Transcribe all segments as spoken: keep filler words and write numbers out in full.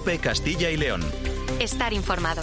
COPE Castilla y León. Estar informado.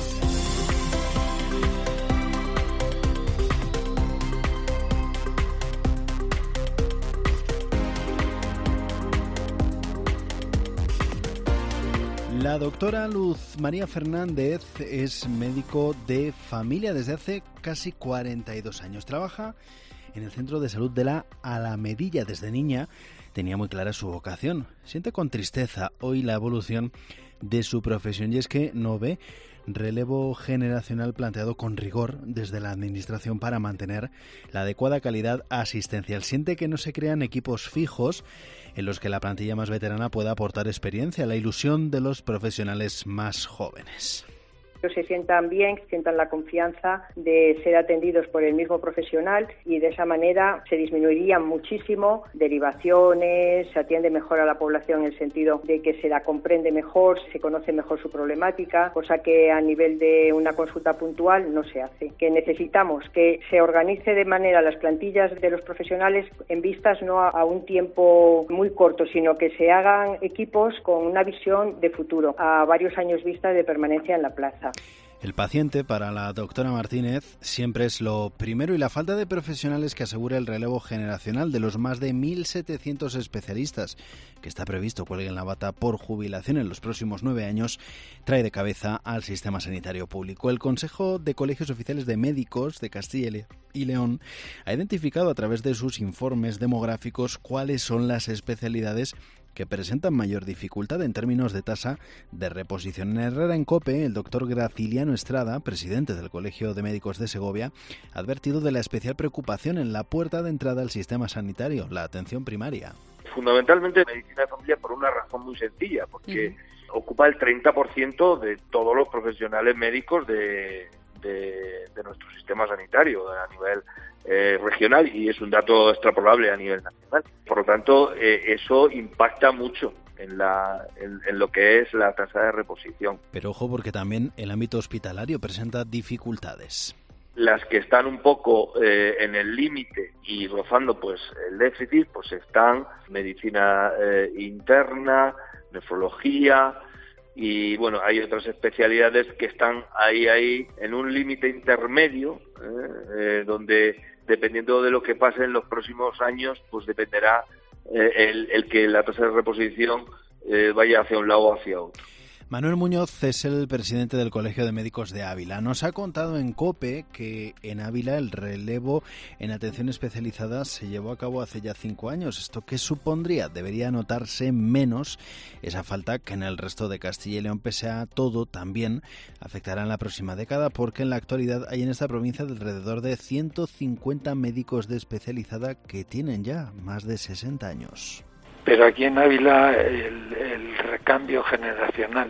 La doctora Luz María Fernández es médico de familia desde hace casi cuarenta y dos años. Trabaja en el Centro de Salud de la Alamedilla. Desde niña tenía muy clara su vocación. Siente con tristeza hoy la evolución de su profesión y es que no ve relevo generacional planteado con rigor desde la Administración para mantener la adecuada calidad asistencial. Siente que no se crean equipos fijos en los que la plantilla más veterana pueda aportar experiencia, la ilusión de los profesionales más jóvenes. Se sientan bien, sientan la confianza de ser atendidos por el mismo profesional y de esa manera se disminuirían muchísimo derivaciones, se atiende mejor a la población en el sentido de que se la comprende mejor, se conoce mejor su problemática, cosa que a nivel de una consulta puntual no se hace. Que necesitamos que se organice de manera las plantillas de los profesionales en vistas no a un tiempo muy corto, sino que se hagan equipos con una visión de futuro, a varios años vista de permanencia en la plaza. El paciente, para la doctora Martínez, siempre es lo primero y la falta de profesionales que asegure el relevo generacional de los más de mil setecientos especialistas que está previsto cuelguen la bata por jubilación en los próximos nueve años trae de cabeza al sistema sanitario público. El Consejo de Colegios Oficiales de Médicos de Castilla y León ha identificado a través de sus informes demográficos cuáles son las especialidades que presentan mayor dificultad en términos de tasa de reposición. En Herrera en COPE, el doctor Graciliano Estrada, presidente del Colegio de Médicos de Segovia, ha advertido de la especial preocupación en la puerta de entrada al sistema sanitario, la atención primaria. Fundamentalmente medicina de familia por una razón muy sencilla, porque uh-huh. ocupa el treinta por ciento de todos los profesionales médicos de, de, de nuestro sistema sanitario a nivel Eh, regional y es un dato extrapolable a nivel nacional. Por lo tanto, eh, eso impacta mucho en, la, en, en lo que es la tasa de reposición. Pero ojo, porque también el ámbito hospitalario presenta dificultades. Las que están un poco eh, en el límite y rozando pues el déficit, pues están medicina eh, interna, nefrología y bueno, hay otras especialidades que están ahí ahí en un límite intermedio eh, eh, donde dependiendo de lo que pase en los próximos años, pues dependerá eh, el, el que la tasa de reposición eh, vaya hacia un lado o hacia otro. Manuel Muñoz es el presidente del Colegio de Médicos de Ávila. Nos ha contado en COPE que en Ávila el relevo en atención especializada se llevó a cabo hace ya cinco años. ¿Esto qué supondría? Debería notarse menos esa falta que en el resto de Castilla y León. Pese a todo, también afectará en la próxima década porque en la actualidad hay en esta provincia alrededor de ciento cincuenta médicos de especializada que tienen ya más de sesenta años. Pero aquí en Ávila el, el recambio generacional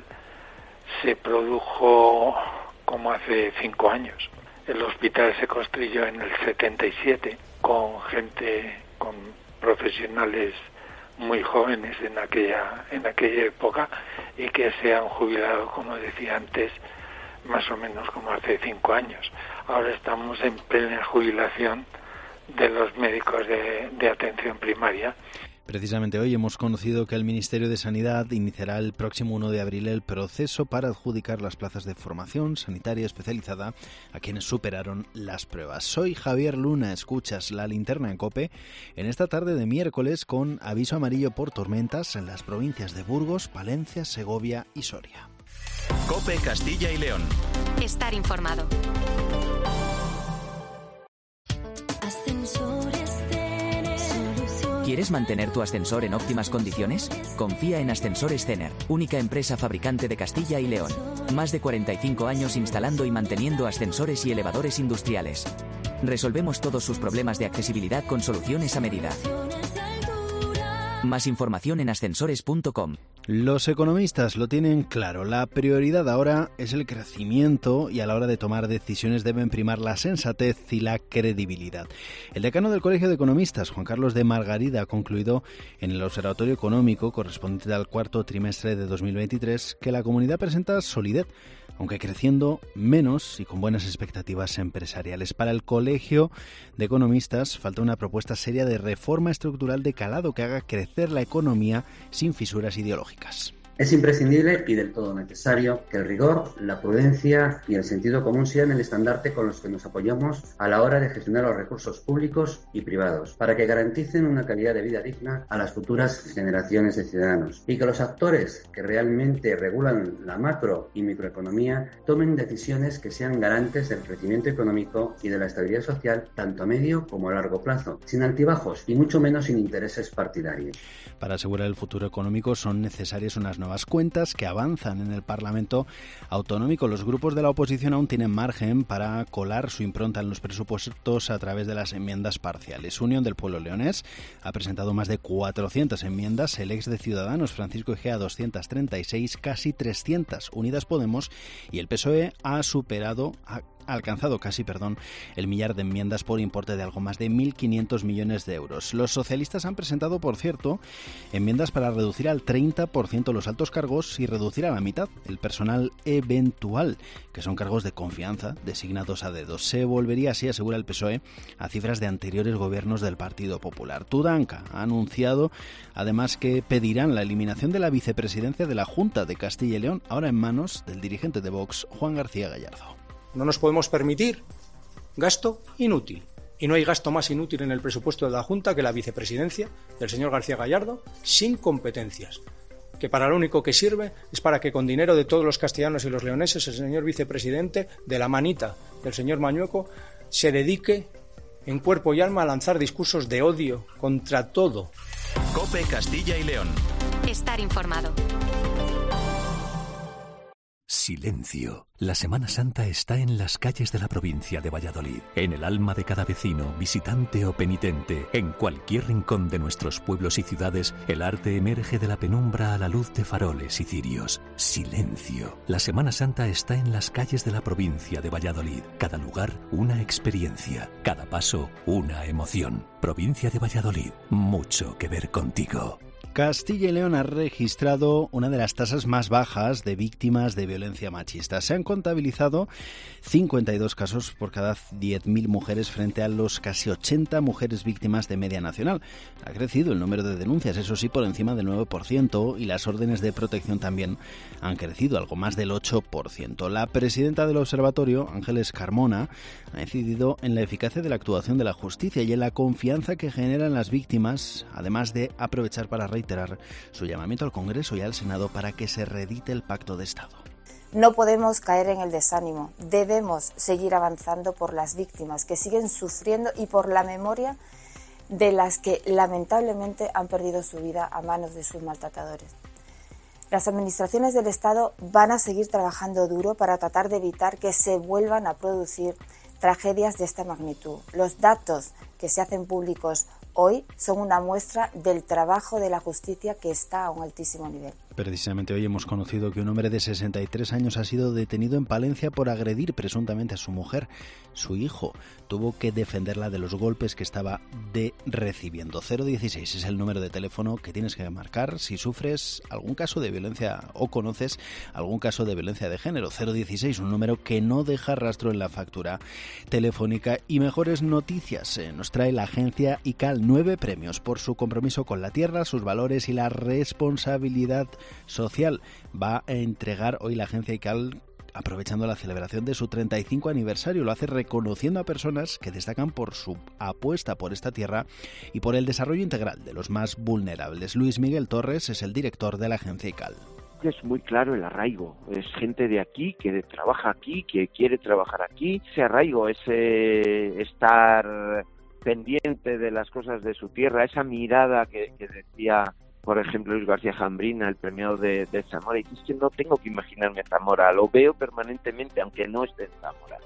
se produjo como hace cinco años. El hospital se construyó en el setenta y siete con gente, con profesionales muy jóvenes en aquella en aquella época y que se han jubilado, como decía antes, más o menos como hace cinco años. Ahora estamos en plena jubilación de los médicos de, de atención primaria. Precisamente hoy hemos conocido que el Ministerio de Sanidad iniciará el próximo uno de abril el proceso para adjudicar las plazas de formación sanitaria especializada a quienes superaron las pruebas. Soy Javier Luna, escuchas La Linterna en COPE en esta tarde de miércoles con aviso amarillo por tormentas en las provincias de Burgos, Palencia, Segovia y Soria. COPE Castilla y León. Estar informado. ¿Quieres mantener tu ascensor en óptimas condiciones? Confía en Ascensores Cener, única empresa fabricante de Castilla y León. Más de cuarenta y cinco años instalando y manteniendo ascensores y elevadores industriales. Resolvemos todos sus problemas de accesibilidad con soluciones a medida. Más información en ascensores punto com. Los economistas lo tienen claro. La prioridad ahora es el crecimiento y a la hora de tomar decisiones deben primar la sensatez y la credibilidad. El decano del Colegio de Economistas, Juan Carlos de Margarida, ha concluido en el Observatorio Económico correspondiente al cuarto trimestre de dos mil veintitrés que la comunidad presenta solidez, aunque creciendo menos y con buenas expectativas empresariales. Para el Colegio de Economistas falta una propuesta seria de reforma estructural de calado que haga crecer la economía sin fisuras ideológicas. Es imprescindible y del todo necesario que el rigor, la prudencia y el sentido común sean el estandarte con los que nos apoyamos a la hora de gestionar los recursos públicos y privados, para que garanticen una calidad de vida digna a las futuras generaciones de ciudadanos, y que los actores que realmente regulan la macro y microeconomía tomen decisiones que sean garantes del crecimiento económico y de la estabilidad social tanto a medio como a largo plazo, sin altibajos y mucho menos sin intereses partidarios. Para asegurar el futuro económico son necesarias unas nuevas cuentas que avanzan en el Parlamento autonómico. Los grupos de la oposición aún tienen margen para colar su impronta en los presupuestos a través de las enmiendas parciales. Unión del Pueblo Leonés ha presentado más de cuatrocientas enmiendas, el ex de Ciudadanos, Francisco Egea, doscientas treinta y seis, casi trescientas. Unidas Podemos y el P S O E ha superado... Ha ha alcanzado casi, perdón, el millar de enmiendas por importe de algo más de mil quinientos millones de euros. Los socialistas han presentado, por cierto, enmiendas para reducir al treinta por ciento los altos cargos y reducir a la mitad el personal eventual, que son cargos de confianza designados a dedo. Se volvería así, asegura el P S O E, a cifras de anteriores gobiernos del Partido Popular. Tudanca ha anunciado además que pedirán la eliminación de la vicepresidencia de la Junta de Castilla y León, ahora en manos del dirigente de Vox, Juan García Gallardo. No nos podemos permitir gasto inútil. Y no hay gasto más inútil en el presupuesto de la Junta que la vicepresidencia del señor García Gallardo, sin competencias, que para lo único que sirve es para que con dinero de todos los castellanos y los leoneses el señor vicepresidente, de la manita del señor Mañueco, se dedique en cuerpo y alma a lanzar discursos de odio contra todo. COPE Castilla y León. Estar informado. Silencio. La Semana Santa está en las calles de la provincia de Valladolid, en el alma de cada vecino, visitante o penitente. En cualquier rincón de nuestros pueblos y ciudades, el arte emerge de la penumbra a la luz de faroles y cirios. Silencio. La Semana Santa está en las calles de la provincia de Valladolid. Cada lugar, una experiencia. Cada paso, una emoción. Provincia de Valladolid. Mucho que ver contigo. Castilla y León ha registrado una de las tasas más bajas de víctimas de violencia machista. Se han contabilizado cincuenta y dos casos por cada diez mil mujeres frente a los casi ochenta mujeres víctimas de media nacional. Ha crecido el número de denuncias, eso sí, por encima del nueve por ciento, y las órdenes de protección también han crecido, algo más del ocho por ciento. La presidenta del observatorio, Ángeles Carmona, ha incidido en la eficacia de la actuación de la justicia y en la confianza que generan las víctimas, además de aprovechar para reiterar su llamamiento al Congreso y al Senado para que se reedite el Pacto de Estado. No podemos caer en el desánimo, debemos seguir avanzando por las víctimas que siguen sufriendo y por la memoria de las que lamentablemente han perdido su vida a manos de sus maltratadores. Las administraciones del Estado van a seguir trabajando duro para tratar de evitar que se vuelvan a producir tragedias de esta magnitud. Los datos que se hacen públicos hoy son una muestra del trabajo de la justicia que está a un altísimo nivel. Precisamente hoy hemos conocido que un hombre de sesenta y tres años ha sido detenido en Palencia por agredir presuntamente a su mujer. Su hijo tuvo que defenderla de los golpes que estaba de recibiendo. cero dieciséis es el número de teléfono que tienes que marcar si sufres algún caso de violencia o conoces algún caso de violencia de género. cero dieciséis, un número que no deja rastro en la factura telefónica. Y mejores noticias eh, nos trae la agencia I C A L. Nueve premios por su compromiso con la tierra, sus valores y la responsabilidad social. Va a entregar hoy la agencia I C A L, aprovechando la celebración de su treinta y cinco aniversario. Lo hace reconociendo a personas que destacan por su apuesta por esta tierra y por el desarrollo integral de los más vulnerables. Luis Miguel Torres es el director de la agencia I C A L. Es muy claro el arraigo, es gente de aquí que trabaja aquí, que quiere trabajar aquí. Ese arraigo, ese estar pendiente de las cosas de su tierra, esa mirada que, que decía, por ejemplo, Luis García Jambrina, el premiado de, de Zamora, y es que no tengo que imaginarme Zamora, lo veo permanentemente, aunque no esté en Zamora.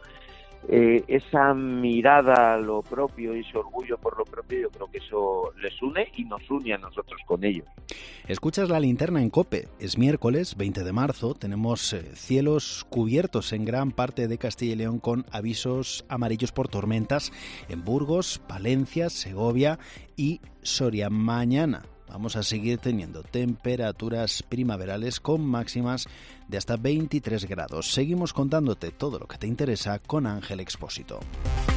Eh, esa mirada a lo propio y ese orgullo por lo propio, yo creo que eso les une y nos une a nosotros con ellos. Escuchas La Linterna en COPE. Es miércoles veinte de marzo, tenemos eh, cielos cubiertos en gran parte de Castilla y León con avisos amarillos por tormentas en Burgos, Palencia, Segovia y Soria. Mañana vamos a seguir teniendo temperaturas primaverales con máximas de hasta veintitrés grados. Seguimos contándote todo lo que te interesa con Ángel Expósito.